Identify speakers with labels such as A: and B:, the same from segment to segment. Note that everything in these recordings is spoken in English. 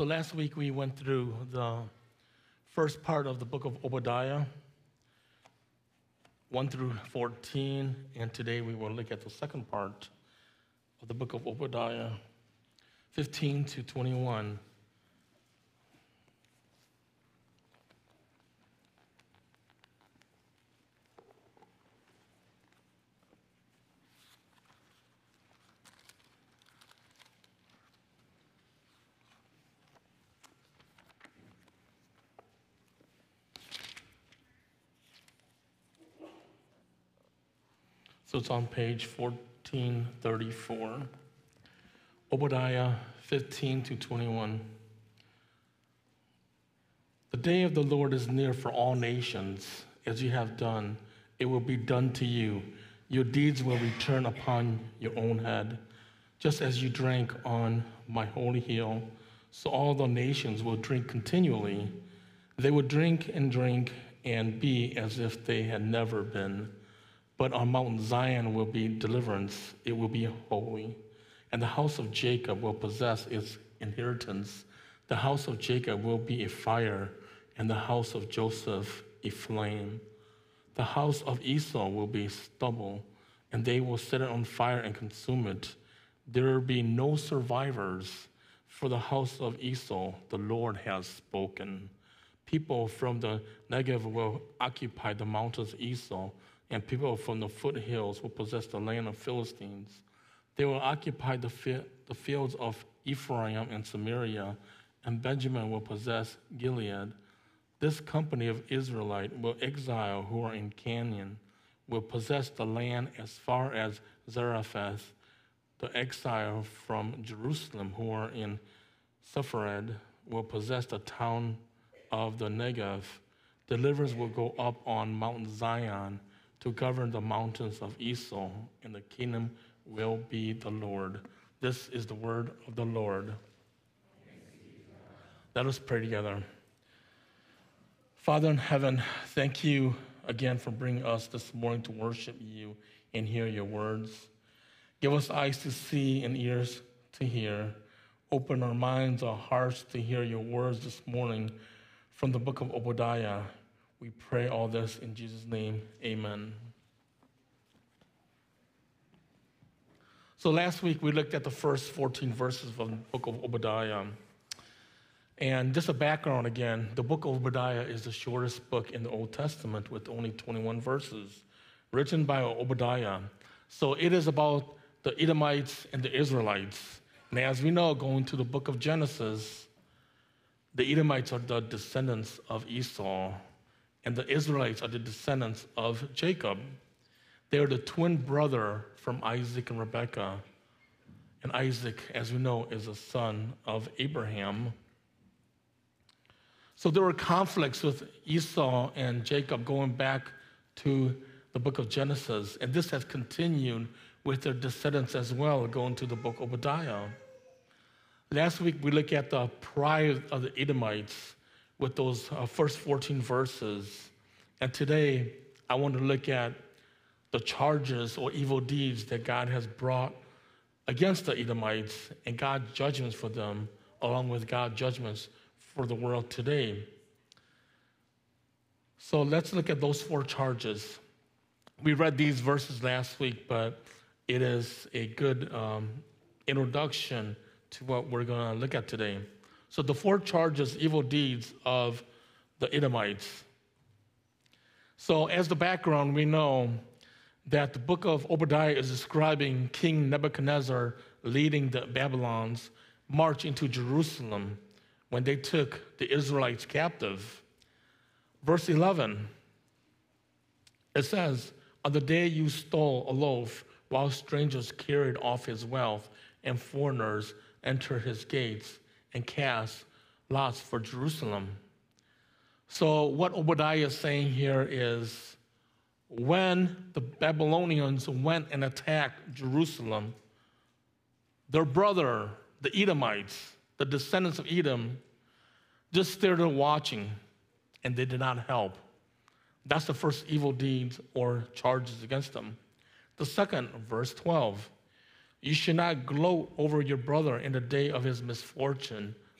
A: So last week we went through the first part of the book of Obadiah, 1 through 14, and today we will look at the second part of the book of Obadiah, 15 to 21. So it's on page 1434, Obadiah 15 to 21. The day of the Lord is near for all nations. As you have done, it will be done to you. Your deeds will return upon your own head. Just as you drank on my holy hill, so all the nations will drink continually. They will drink and be as if they had never been. But on Mount Zion will be deliverance, it will be holy. And the house of Jacob will possess its inheritance. The house of Jacob will be a fire, and the house of Joseph a flame. The house of Esau will be stubble, and they will set it on fire and consume it. There will be no survivors, for the house of Esau the Lord has spoken. People from the Negev will occupy the mountains of Esau, and people from the foothills will possess the land of Philistines. They will occupy the fields of Ephraim and Samaria, and Benjamin will possess Gilead. This company of Israelite will exile who are in Canaan, will possess the land as far as Zarephath. The exile from Jerusalem who are in Sepharad will possess the town of the Negev. Deliverers will go up on Mount Zion to govern the mountains of Esau, and the kingdom will be the Lord. This is the word of the Lord. Let us pray together. Father in heaven, thank you again for bringing us this morning to worship you and hear your words. Give us eyes to see and ears to hear. Open our minds, our hearts to hear your words this morning from the book of Obadiah. We pray all this in Jesus' name, amen. So last week we looked at the first 14 verses from the book of Obadiah. And just a background again, the book of Obadiah is the shortest book in the Old Testament with only 21 verses, written by Obadiah. So it is about the Edomites and the Israelites. And as we know, going to the book of Genesis, the Edomites are the descendants of Esau, and the Israelites are the descendants of Jacob. They are the twin brother from Isaac and Rebekah. And Isaac, as we know, is a son of Abraham. So there were conflicts with Esau and Jacob going back to the book of Genesis. And this has continued with their descendants as well, going to the book of Obadiah. Last week, we looked at the pride of the Edomites with those first 14 verses. And today, I want to look at the charges or evil deeds that God has brought against the Edomites and God's judgments for them, along with God's judgments for the world today. So let's look at those four charges. We read these verses last week, but it is a good introduction to what we're going to look at today. So the four charges, evil deeds of the Edomites. So as the background, we know that the book of Obadiah is describing King Nebuchadnezzar leading the Babylons march into Jerusalem when they took the Israelites captive. Verse 11, it says, on the day you stole a loaf while strangers carried off his wealth and foreigners entered his gates and cast lots for Jerusalem. So what Obadiah is saying here is when the Babylonians went and attacked Jerusalem, their brother, the Edomites, the descendants of Edom, just stood there watching, and they did not help. That's the first evil deeds or charges against them. The second, verse 12, you should not gloat over your brother in the day of his misfortune,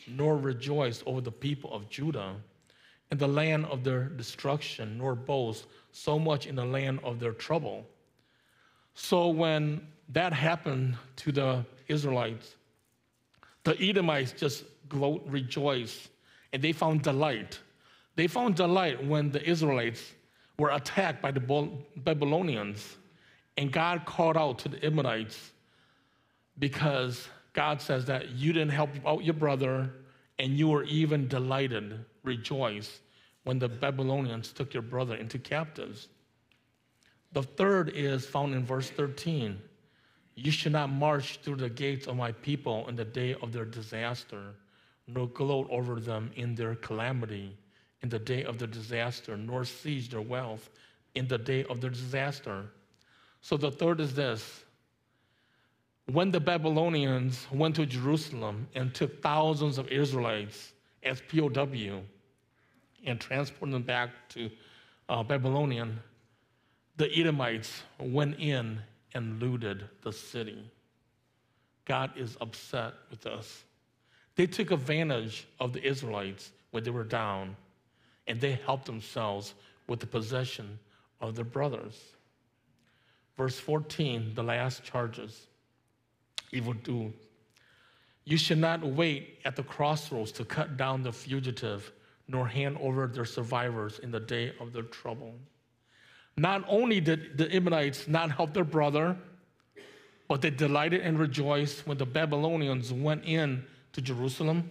A: nor rejoice over the people of Judah in the land of their destruction, nor boast so much in the land of their trouble. So when that happened to the Israelites, the Edomites just gloat, rejoice, and they found delight. They found delight when the Israelites were attacked by the Babylonians, and God called out to the Edomites because God says that you didn't help out your brother, and you were even delighted, rejoice, when the Babylonians took your brother into captives. The third is found in verse 13. You should not march through the gates of my people in the day of their disaster, nor gloat over them in their calamity in the day of their disaster, nor seize their wealth in the day of their disaster. So the third is this. When the Babylonians went to Jerusalem and took thousands of Israelites as POW and transported them back to Babylonian, the Edomites went in and looted the city. God is upset with us. They took advantage of the Israelites when they were down, and they helped themselves with the possession of their brothers. Verse 14, the last charges. Evil do. You should not wait at the crossroads to cut down the fugitive, nor hand over their survivors in the day of their trouble. Not only did the Edomites not help their brother, but they delighted and rejoiced when the Babylonians went in to Jerusalem.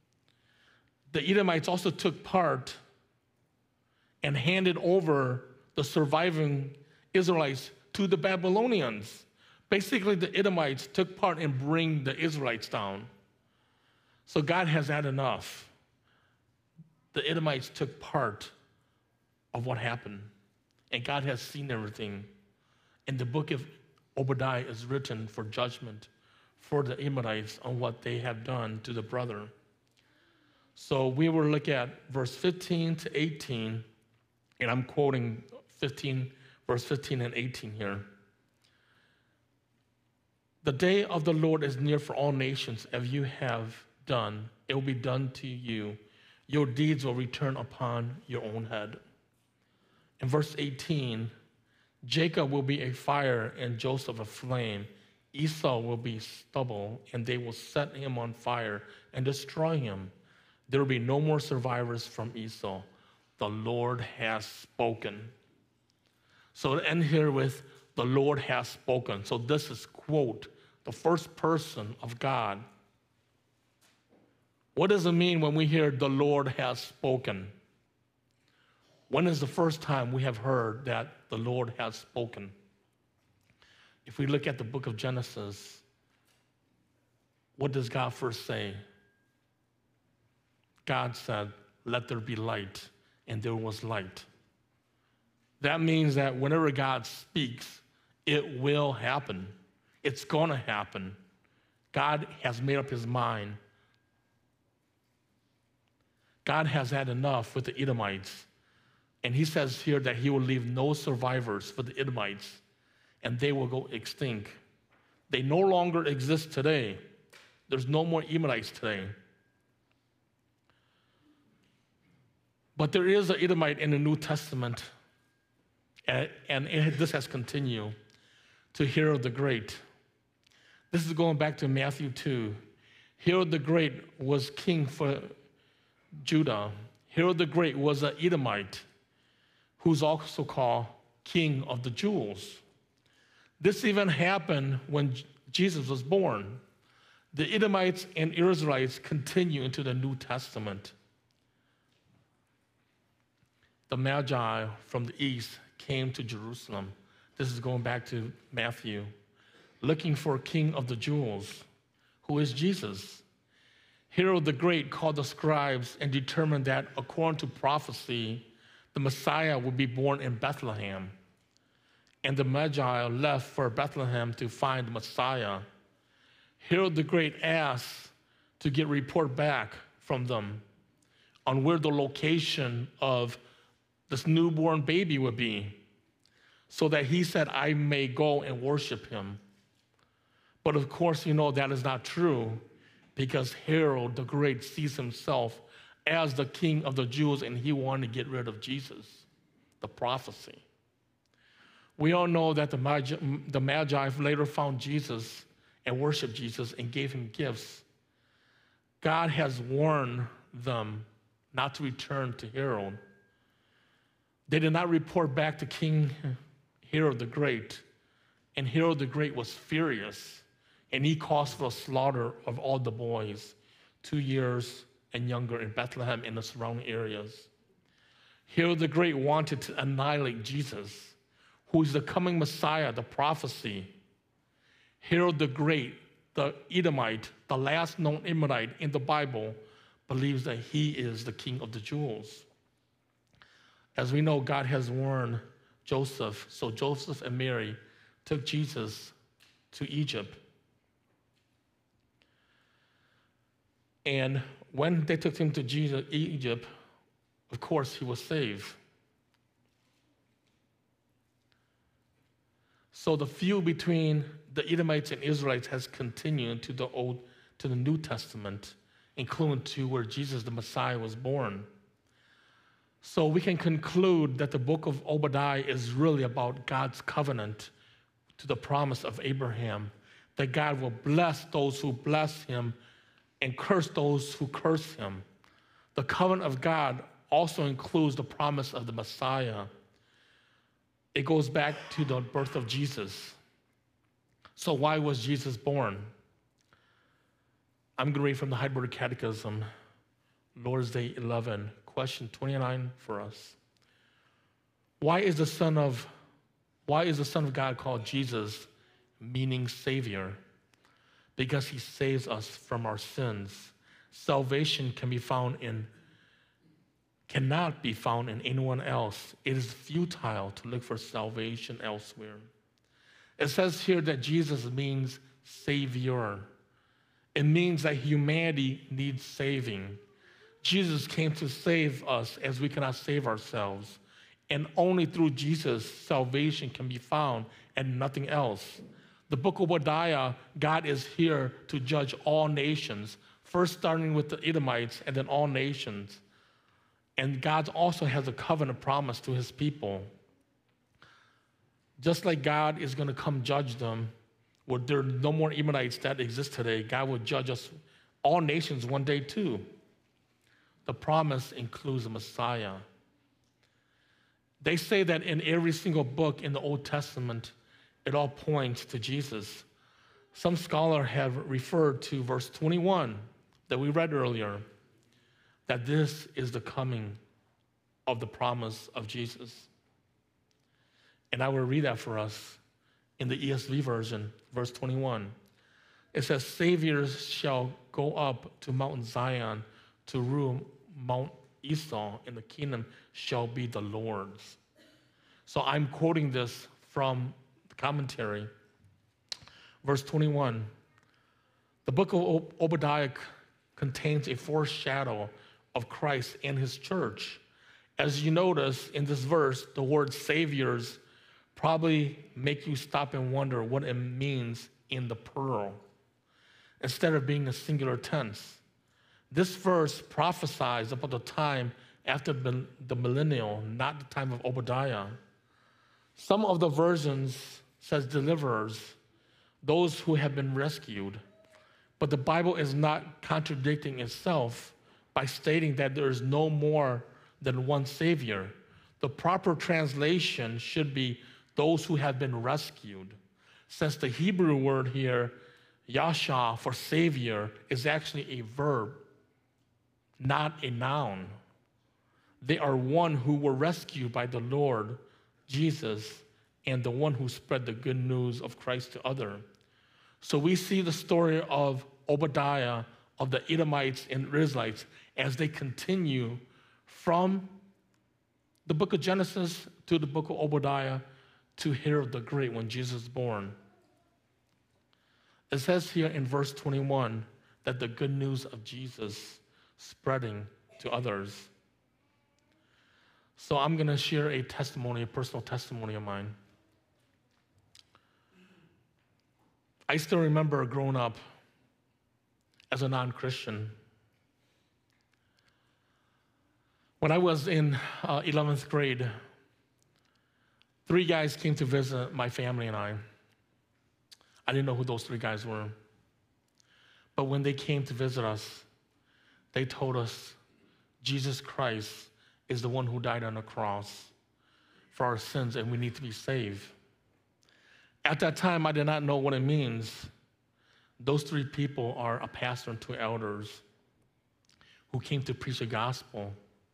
A: The Edomites also took part and handed over the surviving Israelites to the Babylonians. Basically, the Edomites took part in bringing the Israelites down. So God has had enough. The Edomites took part of what happened, and God has seen everything. And the book of Obadiah is written for judgment for the Edomites on what they have done to the brother. So we will look at verse 15 to 18, and I'm quoting verse 15 and 18 here. The day of the Lord is near for all nations. As you have done, it will be done to you. Your deeds will return upon your own head. In verse 18, Jacob will be a fire and Joseph a flame. Esau will be stubble, and they will set him on fire and destroy him. There will be no more survivors from Esau. The Lord has spoken. So to end here with, the Lord has spoken. So this is, quote, the first person of God. What does it mean when we hear the Lord has spoken? When is the first time we have heard that the Lord has spoken? If we look at the book of Genesis, what does God first say? God said, let there be light, and there was light. That means that whenever God speaks, it will happen. It's going to happen. God has made up his mind. God has had enough with the Edomites. And he says here that he will leave no survivors for the Edomites, and they will go extinct. They no longer exist today. There's no more Edomites today. But there is an Edomite in the New Testament, and this has continued to Herod the Great. This is going back to Matthew 2. Herod the Great was king for Judah. Herod the Great was an Edomite, who's also called King of the Jews. This even happened when Jesus was born. The Edomites and Israelites continue into the New Testament. The Magi from the east came to Jerusalem. This is going back to Matthew, looking for King of the Jews, who is Jesus. Herod the Great called the scribes and determined that, according to prophecy, the Messiah would be born in Bethlehem. And the Magi left for Bethlehem to find the Messiah. Herod the Great asked to get a report back from them on where the location of this newborn baby would be, so that he said, I may go and worship him. But of course, you know that is not true, because Herod the Great sees himself as the king of the Jews, and he wanted to get rid of Jesus, the prophecy. We all know that the Magi later found Jesus and worshiped Jesus and gave him gifts. God has warned them not to return to Herod. They did not report back to King Herod the Great, and Herod the Great was furious, and he caused for a slaughter of all the boys, 2 years and younger, in Bethlehem and the surrounding areas. Herod the Great wanted to annihilate Jesus, who is the coming Messiah, the prophecy. Herod the Great, the Edomite, the last known Edomite in the Bible, believes that he is the king of the Jews. As we know, God has warned Joseph, so Joseph and Mary took Jesus to Egypt. And when they took him to Egypt, of course, he was saved. So the feud between the Edomites and Israelites has continued to the New Testament, including to where Jesus the Messiah was born. So we can conclude that the book of Obadiah is really about God's covenant to the promise of Abraham, that God will bless those who bless him and curse those who curse him. The covenant of God also includes the promise of the Messiah. It goes back to the birth of Jesus. So why was Jesus born? I'm going to read from the Heidelberg Catechism, Lord's Day 11, question 29 for us. Why is the Son of God called Jesus, meaning Savior? Because he saves us from our sins. Salvation cannot be found in anyone else. It is futile to look for salvation elsewhere. It says here that Jesus means Savior. It means that humanity needs saving. Jesus came to save us as we cannot save ourselves. And only through Jesus, salvation can be found and nothing else. The book of Obadiah, God is here to judge all nations, first starting with the Edomites and then all nations. And God also has a covenant promise to his people. Just like God is going to come judge them, where there are no more Edomites that exist today, God will judge us, all nations, one day too. The promise includes the Messiah. They say that in every single book in the Old Testament, it all points to Jesus. Some scholars have referred to verse 21 that we read earlier, that this is the coming of the promise of Jesus. And I will read that for us in the ESV version, verse 21. It says, Saviors shall go up to Mount Zion to rule Mount Esau, and the kingdom shall be the Lord's. So I'm quoting this from the commentary. Verse 21, the book of Obadiah contains a foreshadow of Christ and his church. As you notice in this verse, the word saviors probably make you stop and wonder what it means in the plural, instead of being a singular tense. This verse prophesies about the time after the millennial, not the time of Obadiah. Some of the versions says deliverers, those who have been rescued. But the Bible is not contradicting itself by stating that there is no more than one Savior. The proper translation should be those who have been rescued, since the Hebrew word here, Yasha, for Savior, is actually a verb, not a noun. They are one who were rescued by the Lord Jesus and the one who spread the good news of Christ to others. So we see the story of Obadiah, of the Edomites and Israelites, as they continue from the book of Genesis to the book of Obadiah to Herod the Great when Jesus was born. It says here in verse 21 that the good news of Jesus spreading to others. So I'm going to share a testimony, a personal testimony of mine. I still remember growing up as a non-Christian. When I was in 11th grade, 3 guys came to visit my family and I. I didn't know who those 3 guys were. But when they came to visit us, they told us Jesus Christ is the one who died on the cross for our sins, and we need to be saved. At that time, I did not know what it means. Those 3 people are a pastor and 2 elders who came to preach the gospel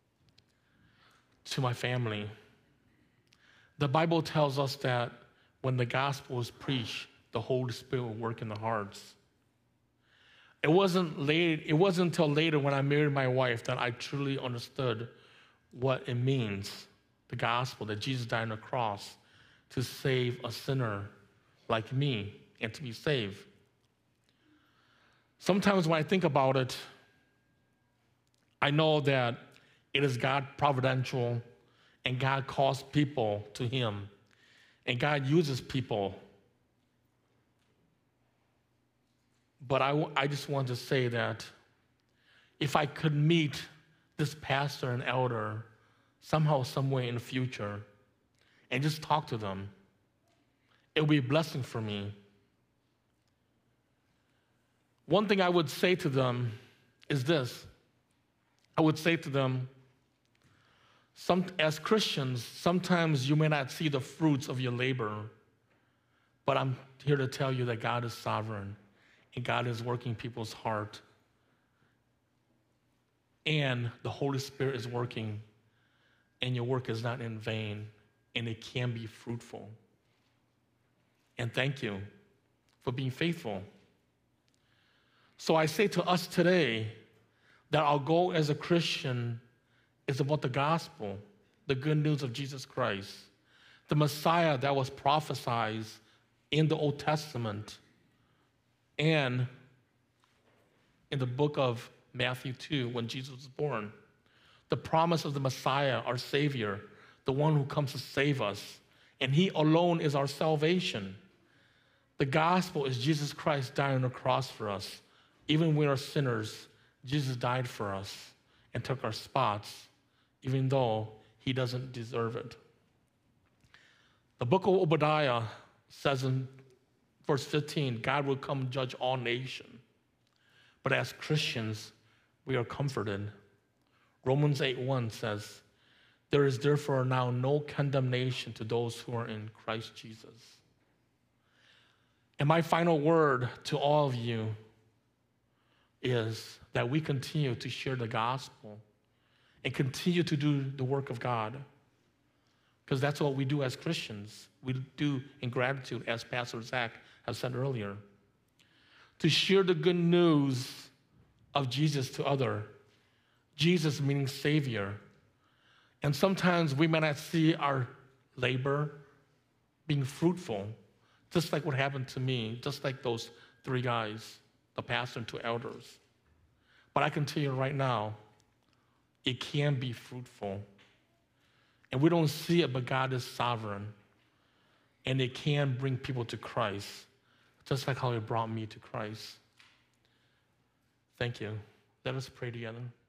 A: to my family. The Bible tells us that when the gospel is preached, the Holy Spirit will work in the hearts. It wasn't until later when I married my wife that I truly understood what it means, the gospel, that Jesus died on the cross to save a sinner like me and to be saved. Sometimes when I think about it, I know that it is God providential, and God calls people to him, and God uses people. But I just want to say that if I could meet this pastor and elder somehow, some way in the future, and just talk to them, it would be a blessing for me. One thing I would say to them is this. I would say to them, as Christians, sometimes you may not see the fruits of your labor, but I'm here to tell you that God is sovereign, and God is working people's heart, and the Holy Spirit is working, and your work is not in vain, and it can be fruitful. And thank you for being faithful. So I say to us today that our goal as a Christian is about the gospel, the good news of Jesus Christ, the Messiah that was prophesied in the Old Testament and in the book of Matthew 2 when Jesus was born. The promise of the Messiah, our Savior, the one who comes to save us, and he alone is our salvation. The gospel is Jesus Christ dying on the cross for us. Even when we are sinners, Jesus died for us and took our spots, even though he doesn't deserve it. The book of Obadiah says in verse 15, God will come judge all nations. But as Christians, we are comforted. Romans 8:1 says, there is therefore now no condemnation to those who are in Christ Jesus. And my final word to all of you is that we continue to share the gospel and continue to do the work of God, because that's what we do as Christians. We do in gratitude, as Pastor Zach has said earlier, to share the good news of Jesus to others. Jesus meaning Savior. And sometimes we may not see our labor being fruitful, just like what happened to me, just like those 3 guys, the pastor and 2 elders. But I can tell you right now, it can be fruitful. And we don't see it, but God is sovereign. And it can bring people to Christ, just like how it brought me to Christ. Thank you. Let us pray together.